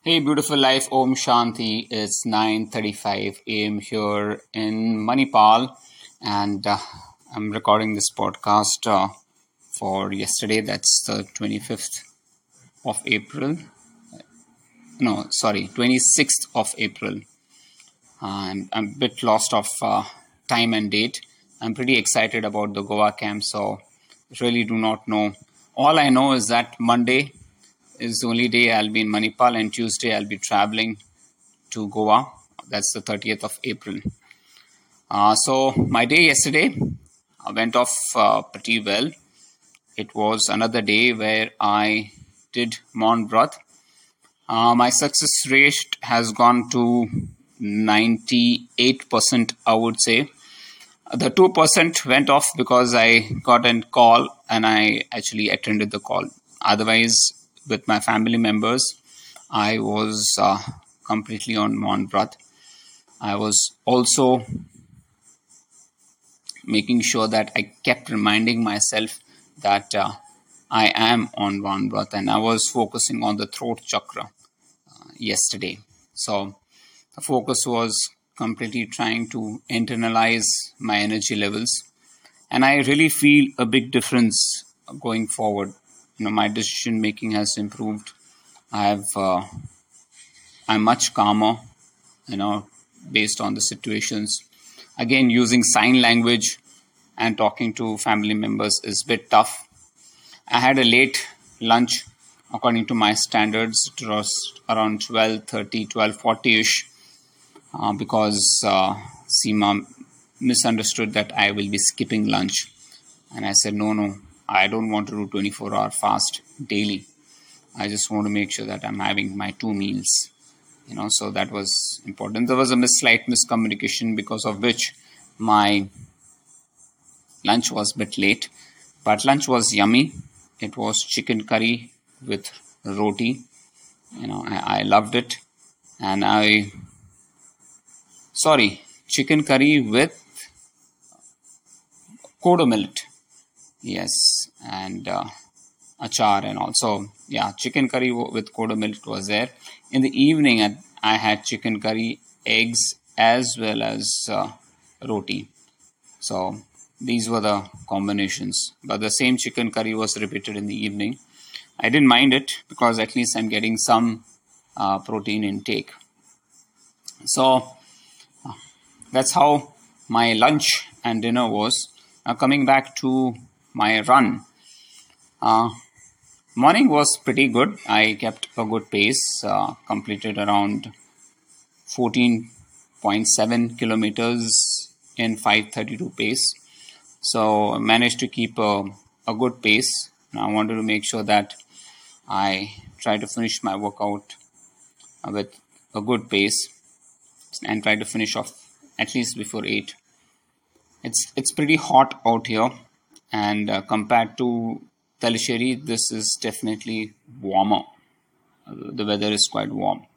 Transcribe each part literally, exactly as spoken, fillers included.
Hey, beautiful life. Om Shanti. It's nine thirty-five a m here in Manipal, and uh, I'm recording this podcast uh, for yesterday. That's the twenty-fifth of April. No, sorry, twenty-sixth of April. I'm, I'm a bit lost of uh, time and date. I'm pretty excited about the Goa camp, so really do not know. All I know is that Monday is the only day I'll be in Manipal, and Tuesday I'll be traveling to Goa. That's the thirtieth of April. Uh, so my day yesterday uh, went off uh, pretty well. It was another day where I did Maun Vrat. Uh, my success rate has gone to ninety-eight percent, I would say. The two percent went off because I got a call and I actually attended the call. Otherwise, with my family members, I was uh, completely on Maun Vrat. I was also making sure that I kept reminding myself that uh, I am on Maun Vrat, and I was focusing on the throat chakra uh, yesterday. So the focus was completely trying to internalize my energy levels, and I really feel a big difference going forward. You know, my decision making has improved. I have uh, I'm much calmer, you know, based on the situations. Again, using sign language and talking to family members is a bit tough. I had a late lunch according to my standards. It was around twelve thirty, twelve forty-ish uh, because uh, Seema misunderstood that I will be skipping lunch. And I said, no, no, I don't want to do twenty-four hour fast daily. I just want to make sure that I'm having my two meals. You know, so that was important. There was a mis- slight miscommunication because of which my lunch was a bit late, but lunch was yummy. It was chicken curry with roti. You know, I, I loved it. And I, sorry, chicken curry with kodo millet. Yes, and uh, achar and also, yeah, chicken curry with kodo millet was there. In the evening, I, I had chicken curry, eggs, as well as uh, roti. So these were the combinations. But the same chicken curry was repeated in the evening. I didn't mind it because at least I'm getting some uh, protein intake. So that's how my lunch and dinner was. Now coming back to my run. Uh, morning was pretty good. I kept a good pace, uh, completed around fourteen point seven kilometers in five thirty-two pace. So I managed to keep a, a good pace. I wanted to make sure that I try to finish my workout with a good pace and try to finish off at least before eight. It's it's pretty hot out here, and uh, compared to Talisheri, this is definitely warmer. The weather is quite warm,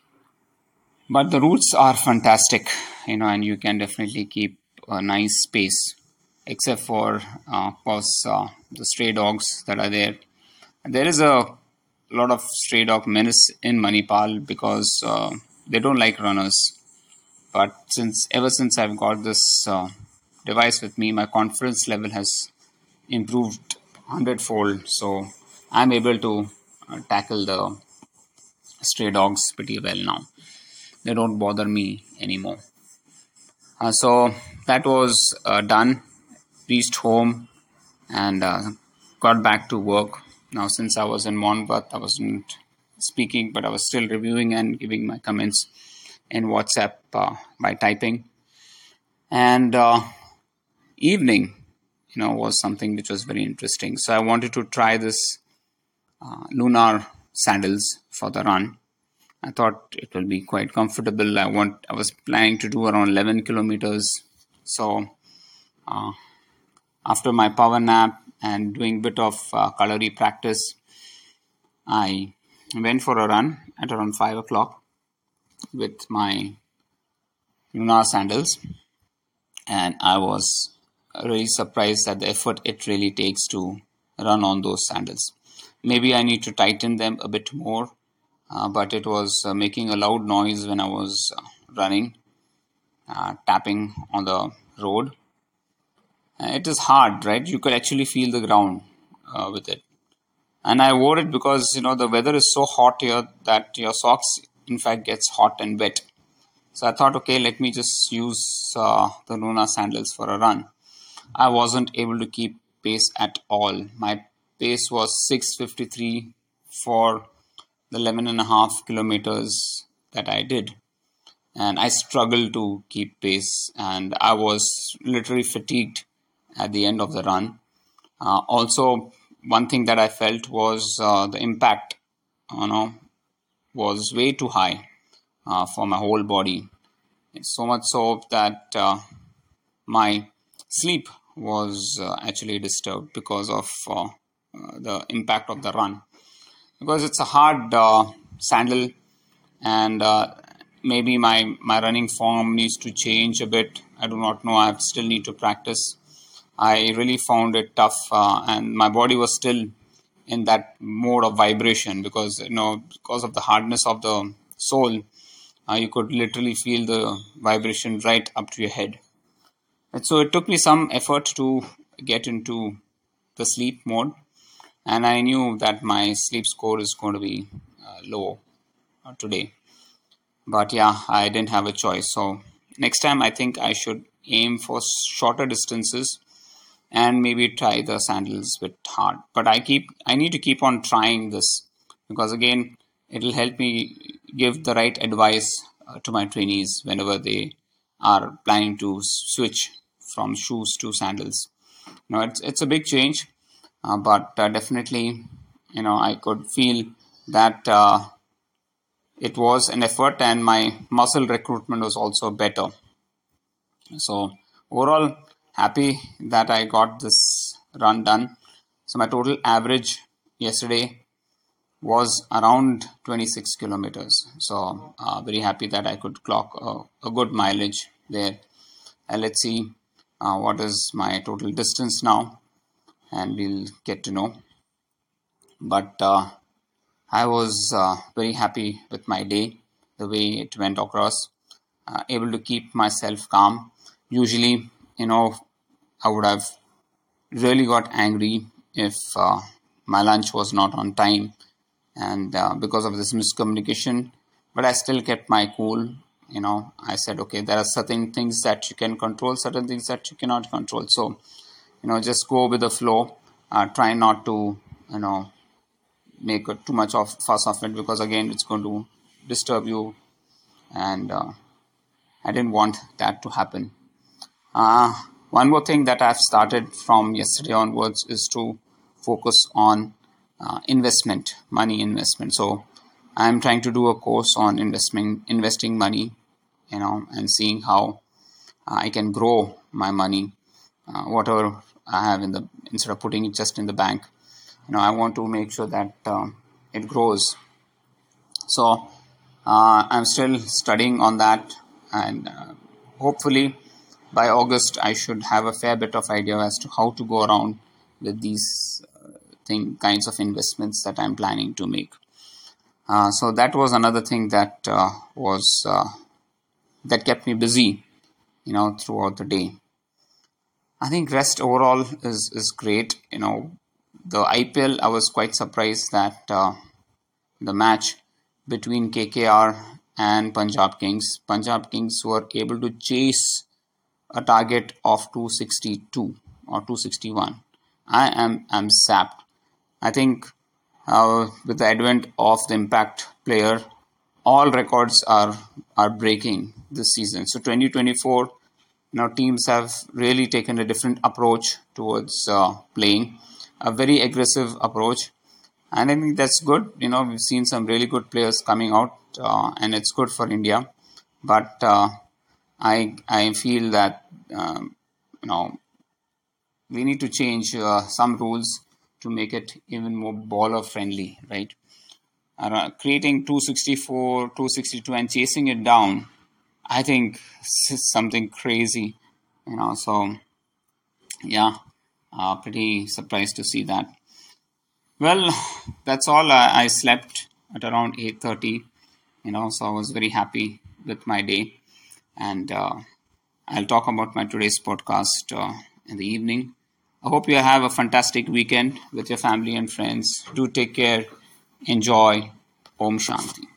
but the routes are fantastic, you know, and you can definitely keep a nice pace, except for, uh, of course, uh, the stray dogs that are there. There is a lot of stray dog menace in Manipal because uh, they don't like runners. But since ever since I've got this uh, device with me, my confidence level has improved hundredfold. So I'm able to uh, tackle the stray dogs pretty well now. They don't bother me anymore. Uh, so that was uh, done. Reached home and uh, got back to work. Now, since I was in Maun Vrat, I wasn't speaking, but I was still reviewing and giving my comments in WhatsApp uh, by typing. And uh, evening, you know, was something which was very interesting. So I wanted to try this uh, lunar sandals for the run. I thought it will be quite comfortable. I want. I was planning to do around eleven kilometers. So uh, after my power nap and doing a bit of uh, calorie practice, I went for a run at around five o'clock with my lunar sandals, and I was really surprised at the effort it really takes to run on those sandals. Maybe I need to tighten them a bit more uh, but it was uh, making a loud noise when I was uh, running, uh, tapping on the road. Uh, it is hard, right? You could actually feel the ground uh, with it. And I wore it because, you know, the weather is so hot here that your socks, in fact, gets hot and wet. So I thought, okay, let me just use uh, the Luna sandals for a run. I wasn't able to keep pace at all. My pace was six fifty-three for the eleven and a half kilometers that I did. And I struggled to keep pace, and I was literally fatigued at the end of the run. Uh, also, one thing that I felt was uh, the impact, you know, was way too high uh, for my whole body. It's so much so that uh, my sleep was uh, actually disturbed because of uh, uh, the impact of the run. Because it's a hard uh, sandal, and uh, maybe my, my running form needs to change a bit. I do not know. I still need to practice. I really found it tough, uh, and my body was still in that mode of vibration because, you know, because of the hardness of the sole, uh, you could literally feel the vibration right up to your head. And so it took me some effort to get into the sleep mode, and I knew that my sleep score is going to be uh, low uh, today. But yeah, I didn't have a choice. So next time, I think I should aim for shorter distances and maybe try the sandals a bit hard. But I keep I need to keep on trying this because again, it'll help me give the right advice uh, to my trainees whenever they are planning to switch from shoes to sandals. You know, it's it's a big change, uh, but uh, definitely, you know, I could feel that uh, it was an effort, and my muscle recruitment was also better. So overall, happy that I got this run done. So my total average yesterday was around twenty-six kilometers. So uh, very happy that I could clock a, a good mileage there. And let's see uh, what is my total distance now, and we'll get to know. But uh, I was uh, very happy with my day, the way it went across, uh, able to keep myself calm. Usually, you know, I would have really got angry if uh, my lunch was not on time, and uh, because of this miscommunication, but I still kept my cool. You know, I said, okay, there are certain things that you can control, certain things that you cannot control. So, you know, just go with the flow. Uh, try not to, you know, make a, too much of fuss of it because again, it's going to disturb you, and uh, I didn't want that to happen. Uh, One more thing that I've started from yesterday onwards is to focus on uh, investment, money investment. So I'm trying to do a course on investment, investing money, you know, and seeing how I can grow my money, uh, whatever I have in the, instead of putting it just in the bank. You know, I want to make sure that um, it grows. So uh, I'm still studying on that, and uh, hopefully by August I should have a fair bit of idea as to how to go around with these uh, thing kinds of investments that I'm planning to make. Uh, so that was another thing that uh, was uh, that kept me busy, you know, throughout the day. I think rest overall is is great. You know, the I P L, I was quite surprised that uh, the match between K K R and Punjab Kings, Punjab Kings were able to chase a target of two sixty-two or two sixty-one. I am am sapped. I think uh, with the advent of the impact player, all records are are breaking this season. So twenty twenty-four, now teams have really taken a different approach towards uh, playing, a very aggressive approach, and I think that's good. You know, we've seen some really good players coming out, uh, and it's good for India. But uh, I I feel that um, you know, we need to change uh, some rules to make it even more baller friendly, right? Uh, creating two sixty-four, two sixty-two, and chasing it down, I think is something crazy, you know. So yeah, uh, pretty surprised to see that. Well, that's all. I, I slept at around eight thirty. You know, so I was very happy with my day. And uh, I'll talk about my today's podcast uh, in the evening. I hope you have a fantastic weekend with your family and friends. Do take care. Enjoy. Om Shanti.